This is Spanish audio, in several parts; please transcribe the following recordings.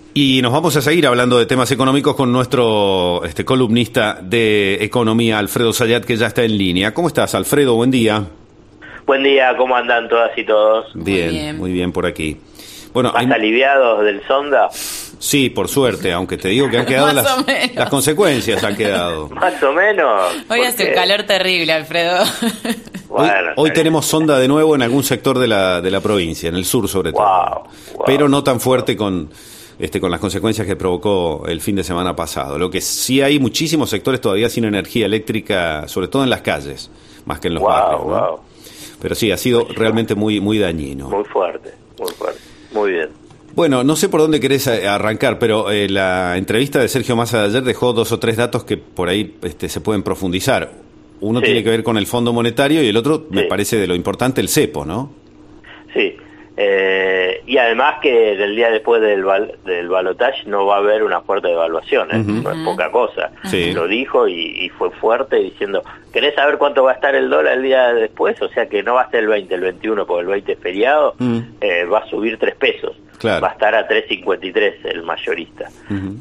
Y nos vamos a seguir hablando de temas económicos con nuestro columnista de economía, Alfredo Zayat, que ya está en línea. ¿Cómo estás, Alfredo? Buen día. Buen día, ¿cómo andan todas y todos? Muy bien por aquí. Bueno, ¿Más aliviados del sonda? Sí, por suerte, aunque te digo que han quedado las consecuencias han quedado. Más o menos. Hoy hace un calor terrible, Alfredo. Bueno, hoy tenemos sonda de nuevo en algún sector de la provincia, en el sur sobre todo. Wow. Pero no tan fuerte con las consecuencias que provocó el fin de semana pasado. Lo que sí hay muchísimos sectores todavía sin energía eléctrica, sobre todo en las calles, más que en los barrios, ¿no? Pero sí, ha sido realmente muy dañino. Muy fuerte. Muy bien. Bueno, no sé por dónde querés arrancar, pero la entrevista de Sergio Massa de ayer dejó 2 o 3 datos que por ahí se pueden profundizar. Uno tiene que ver con el Fondo Monetario y el otro, me parece de lo importante, el cepo, ¿no? Sí. Y además que del día después del balotaje no va a haber una fuerte devaluación, no es poca cosa. Sí. Lo dijo y fue fuerte diciendo, ¿querés saber cuánto va a estar el dólar el día después? O sea que no va a ser el 20, el 21, porque el 20 es feriado, va a subir 3 pesos. Claro. Va a estar a 3.53 el mayorista.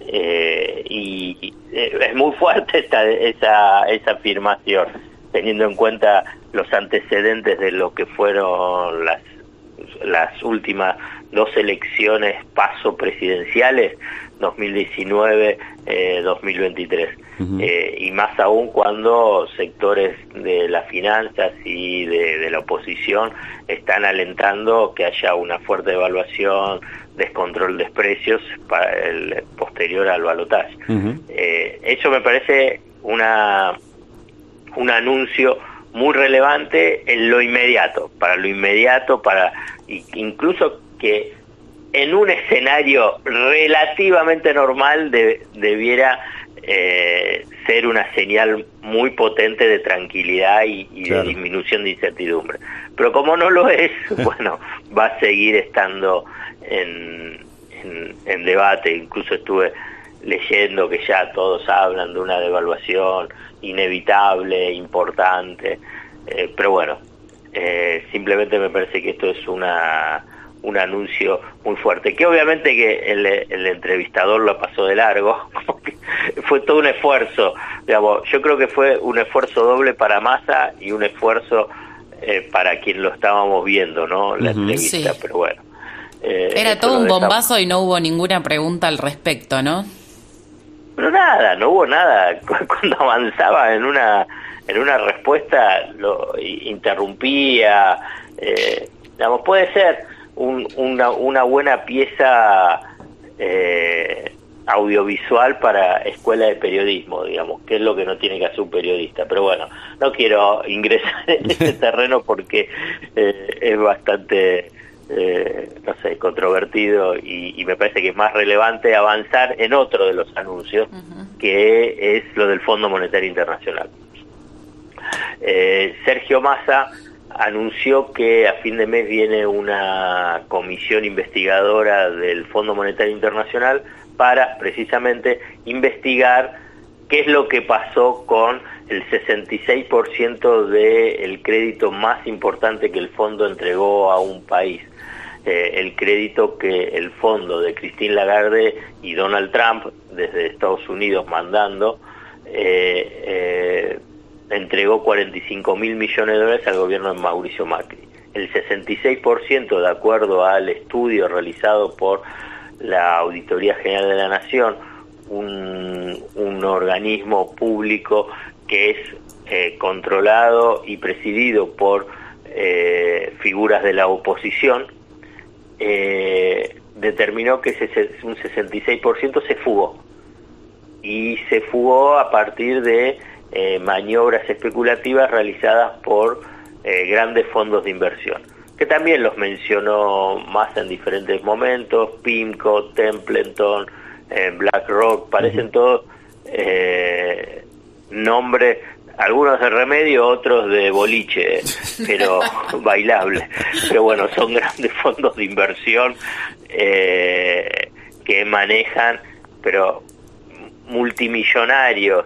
Y es muy fuerte esa afirmación, teniendo en cuenta los antecedentes de lo que fueron las últimas 2 elecciones presidenciales, 2019, 2023. Y más aún cuando sectores de las finanzas y de la oposición están alentando que haya una fuerte devaluación, descontrol de precios para el posterior al balotaje. Eso me parece un anuncio muy relevante en lo inmediato, para incluso que en un escenario relativamente normal debiera ser una señal muy potente de tranquilidad y de disminución de incertidumbre. Pero como no lo es, bueno, va a seguir estando en debate. Incluso estuve leyendo que ya todos hablan de una devaluación inevitable, importante, pero bueno, simplemente me parece que esto es un anuncio muy fuerte, que obviamente que el entrevistador lo pasó de largo, porque fue todo un esfuerzo, digamos. Yo creo que fue un esfuerzo doble para Massa y un esfuerzo para quien lo estábamos viendo, ¿no? La entrevista, sí. Pero bueno. Era todo un bombazo y no hubo ninguna pregunta al respecto, ¿no? Pero nada, no hubo nada. Cuando avanzaba en una respuesta lo interrumpía. Digamos, puede ser una buena pieza audiovisual para escuela de periodismo, digamos, que es lo que no tiene que hacer un periodista. Pero bueno, no quiero ingresar en ese terreno porque es bastante no sé, controvertido y me parece que es más relevante avanzar en otro de los anuncios, que es lo del Fondo Monetario Internacional. Sergio Massa anunció que a fin de mes viene una comisión investigadora del Fondo Monetario Internacional para precisamente investigar qué es lo que pasó con el 66% del crédito más importante que el fondo entregó a un país. El crédito que el fondo de Christine Lagarde y Donald Trump, desde Estados Unidos mandando, entregó 45.000 millones de dólares al gobierno de Mauricio Macri. El 66%, de acuerdo al estudio realizado por la Auditoría General de la Nación, un organismo público que es controlado y presidido por figuras de la oposición, determinó que un 66% se fugó. Y se fugó a partir de maniobras especulativas realizadas por grandes fondos de inversión, que también los mencionó más en diferentes momentos: PIMCO, Templeton, BlackRock, parecen todos nombres, algunos de remedio, otros de boliche, pero bailable. Pero bueno, son grandes fondos de inversión que manejan, pero multimillonarios,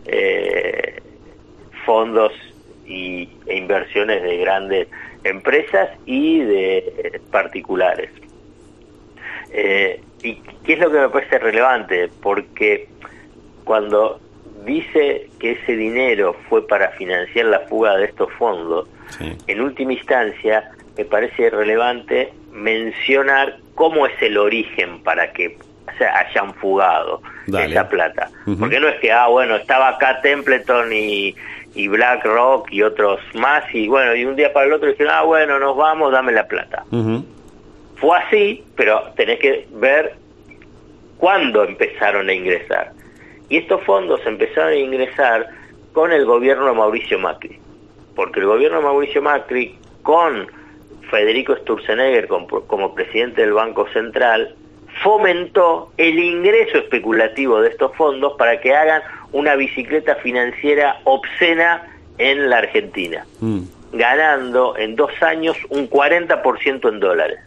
fondos e inversiones de grandes empresas y de particulares. ¿Y qué es lo que me parece relevante? Porque cuando dice que ese dinero fue para financiar la fuga de estos fondos, sí, en última instancia me parece relevante mencionar cómo es el origen para que hayan fugado esa plata. Porque no es que, bueno, estaba acá Templeton y BlackRock y otros más, y bueno, y un día para el otro dijeron, bueno, nos vamos, dame la plata. Fue así, pero tenés que ver cuándo empezaron a ingresar. Y estos fondos empezaron a ingresar con el gobierno de Mauricio Macri, porque el gobierno de Mauricio Macri, con Federico Sturzenegger como presidente del Banco Central, fomentó el ingreso especulativo de estos fondos para que hagan una bicicleta financiera obscena en la Argentina, ganando en 2 años un 40% en dólares.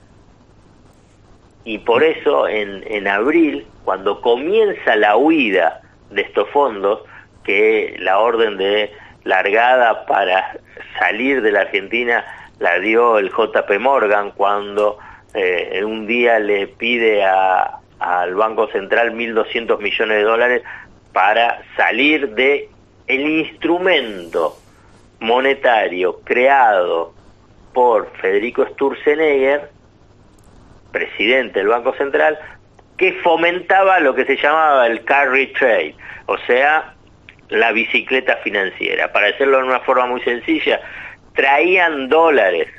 Y por eso en abril, cuando comienza la huida de estos fondos, que la orden de largada para salir de la Argentina la dio el JP Morgan, cuando un día le pide al Banco Central 1.200 millones de dólares para salir de el instrumento monetario creado por Federico Sturzenegger, presidente del Banco Central, que fomentaba lo que se llamaba el carry trade, o sea, la bicicleta financiera. Para decirlo de una forma muy sencilla, traían dólares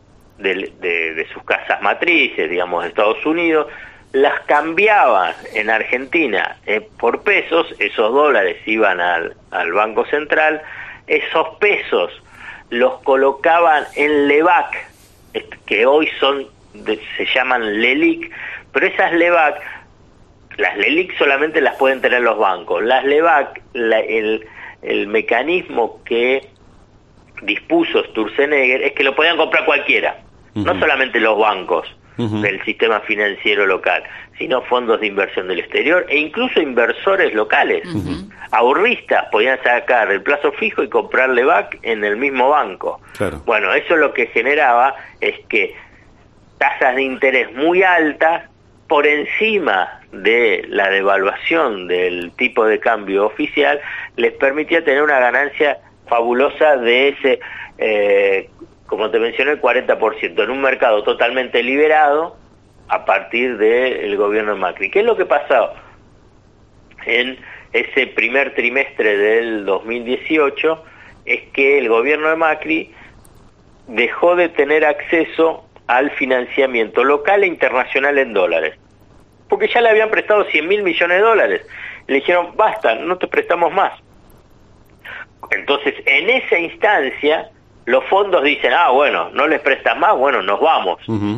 de sus casas matrices, digamos, de Estados Unidos, las cambiaban en Argentina por pesos, esos dólares iban al Banco Central, esos pesos los colocaban en LEVAC, que hoy se llaman LELIC, pero esas LEVAC, las LELIC solamente las pueden tener los bancos, las LEVAC, el mecanismo que dispuso Sturzenegger es que lo podían comprar cualquiera, no solamente los bancos del sistema financiero local, sino fondos de inversión del exterior e incluso inversores locales. Ahorristas podían sacar el plazo fijo y comprar LEVAC en el mismo banco. Claro. Bueno, eso lo que generaba es que tasas de interés muy altas por encima de la devaluación del tipo de cambio oficial les permitía tener una ganancia fabulosa de ese, como te mencioné, el 40%, en un mercado totalmente liberado a partir del gobierno de Macri. ¿Qué es lo que pasó en ese primer trimestre del 2018? Es que el gobierno de Macri dejó de tener acceso al financiamiento local e internacional en dólares, porque ya le habían prestado 100.000 millones de dólares. Le dijeron, basta, no te prestamos más. Entonces, en esa instancia, los fondos dicen, bueno, no les prestas más, bueno, nos vamos.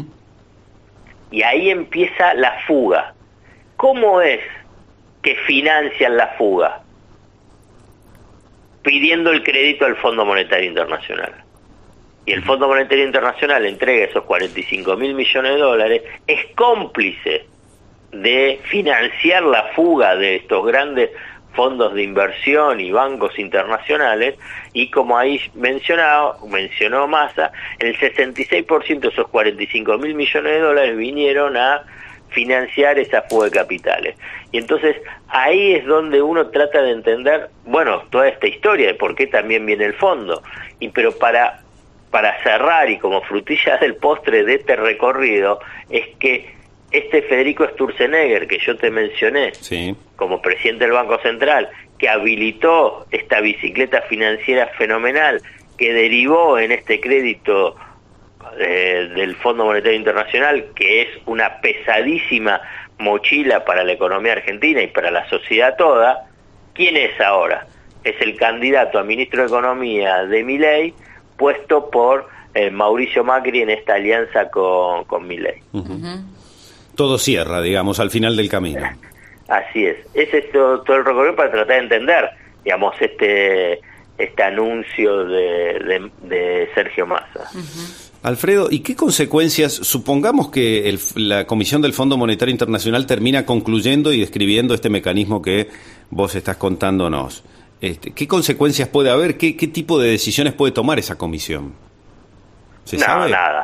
Y ahí empieza la fuga. ¿Cómo es que financian la fuga? Pidiendo el crédito al Fondo Monetario Internacional. Y el Fondo Monetario Internacional entrega esos 45.000 millones de dólares, es cómplice de financiar la fuga de estos grandes fondos de inversión y bancos internacionales, y como ahí mencionó Massa, el 66% de esos 45.000 millones de dólares vinieron a financiar esa fuga de capitales. Y entonces ahí es donde uno trata de entender, bueno, toda esta historia de por qué también viene el fondo. Pero para cerrar y como frutilla del postre de este recorrido, es que este Federico Sturzenegger que yo te mencioné, sí, como presidente del Banco Central, que habilitó esta bicicleta financiera fenomenal que derivó en este crédito del Fondo Monetario Internacional, que es una pesadísima mochila para la economía argentina y para la sociedad toda. ¿Quién es ahora? Es el candidato a ministro de Economía de Milei, puesto por Mauricio Macri en esta alianza con Milei. Todo cierra, digamos, al final del camino. Así es. Ese es todo el recorrido para tratar de entender, digamos, este anuncio de Sergio Massa. Alfredo, ¿y qué consecuencias, supongamos que la Comisión del Fondo Monetario Internacional termina concluyendo y describiendo este mecanismo que vos estás contándonos? ¿Qué consecuencias puede haber? ¿Qué tipo de decisiones puede tomar esa comisión? ¿Se sabe? Nada.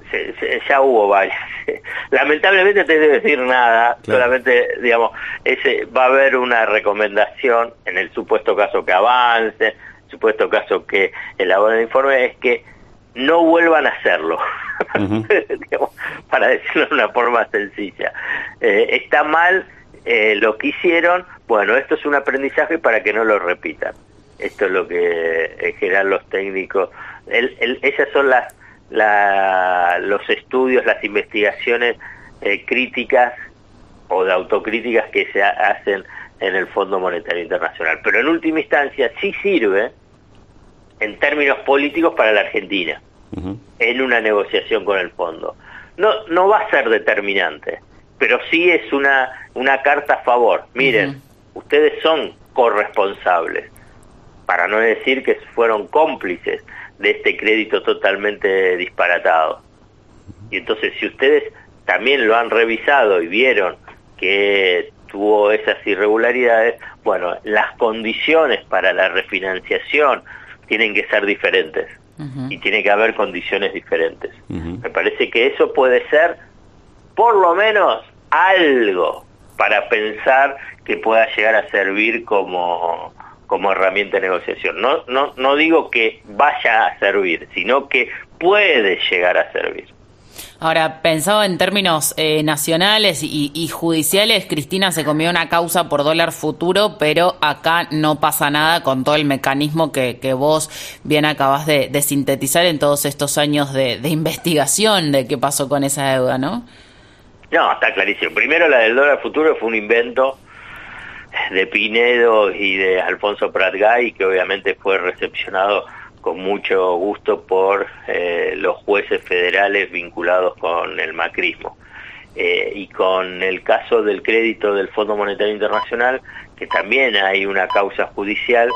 ya hubo varias. Lamentablemente te debo decir nada, claro. Solamente, digamos, va a haber una recomendación en el supuesto caso que avance, supuesto caso que elaboren el informe, es que no vuelvan a hacerlo, digamos, para decirlo de una forma sencilla. Está mal lo que hicieron, bueno, esto es un aprendizaje para que no lo repitan. Esto es lo que en general los técnicos, esas son los estudios, las investigaciones críticas o de autocríticas que se hacen en el Fondo Monetario Internacional. Pero en última instancia sí sirve en términos políticos para la Argentina, en una negociación con el fondo. No va a ser determinante, pero sí es una carta a favor. Miren, ustedes son corresponsables, para no decir que fueron cómplices de este crédito totalmente disparatado. Y entonces, si ustedes también lo han revisado y vieron que tuvo esas irregularidades, bueno, las condiciones para la refinanciación tienen que ser diferentes y tiene que haber condiciones diferentes. Me parece que eso puede ser por lo menos algo para pensar que pueda llegar a servir como herramienta de negociación. No digo que vaya a servir, sino que puede llegar a servir. Ahora, pensado en términos nacionales y judiciales, Cristina se comió una causa por dólar futuro, pero acá no pasa nada con todo el mecanismo que vos bien acabás de sintetizar en todos estos años de investigación de qué pasó con esa deuda, ¿no? No, está clarísimo. Primero, la del dólar futuro fue un invento de Pinedo y de Alfonso Prat-Gay, que obviamente fue recepcionado con mucho gusto por los jueces federales vinculados con el macrismo. Y con el caso del crédito del Fondo Monetario Internacional, que también hay una causa judicial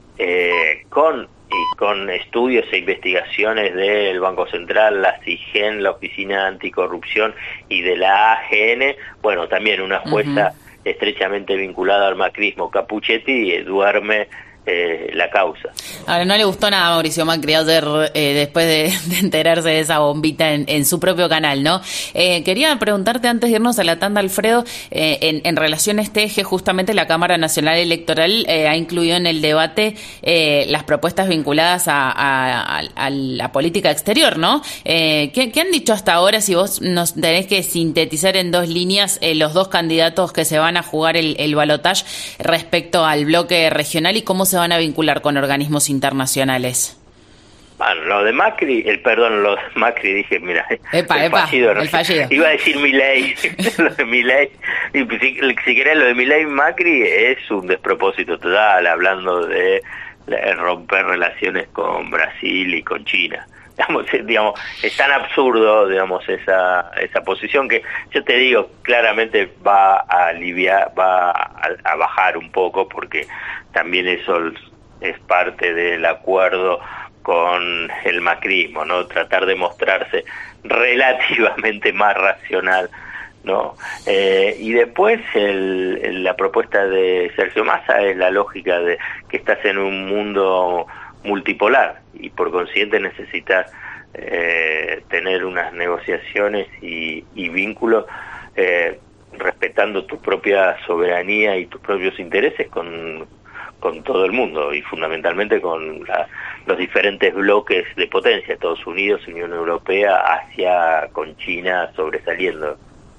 con estudios e investigaciones del Banco Central, la CIGEN, la Oficina Anticorrupción, y de la AGN, bueno, también una jueza estrechamente vinculada al macrismo, Capuchetti, duerme la causa. Ahora, no le gustó nada a Mauricio Macri ayer, después de enterarse de esa bombita en su propio canal, ¿no? Quería preguntarte, antes de irnos a la tanda, Alfredo, en relación a este eje, justamente la Cámara Nacional Electoral ha incluido en el debate las propuestas vinculadas a la política exterior, ¿no? ¿Qué han dicho hasta ahora, si vos nos tenés que sintetizar en 2 líneas los 2 candidatos que se van a jugar el balotaje respecto al bloque regional, y cómo se van a vincular con organismos internacionales? Bueno, lo de Macri, lo de Macri, dije, mira, el fallido. Iba a decir Milei, lo de Milei, y si querés, lo de Milei Macri es un despropósito total, hablando de romper relaciones con Brasil y con China. Digamos, es tan absurdo, digamos, esa posición, que yo te digo, claramente va a aliviar, va a bajar un poco, porque también eso es parte del acuerdo con el macrismo, ¿no? Tratar de mostrarse relativamente más racional, ¿no? Y después la propuesta de Sergio Massa es la lógica de que estás en un mundo multipolar y por consiguiente necesitas tener unas negociaciones y vínculos respetando tu propia soberanía y tus propios intereses con todo el mundo, y fundamentalmente con los diferentes bloques de potencia, Estados Unidos, Unión Europea, Asia, con China sobresaliendo.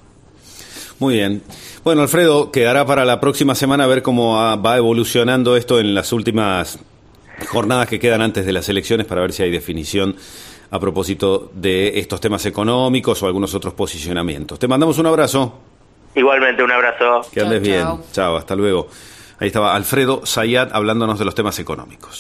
Muy bien. Bueno, Alfredo, quedará para la próxima semana ver cómo va evolucionando esto en las últimas jornadas que quedan antes de las elecciones, para ver si hay definición a propósito de estos temas económicos o algunos otros posicionamientos. Te mandamos un abrazo. Igualmente, un abrazo. Que andes bien. Chao, hasta luego. Ahí estaba Alfredo Zayat hablándonos de los temas económicos.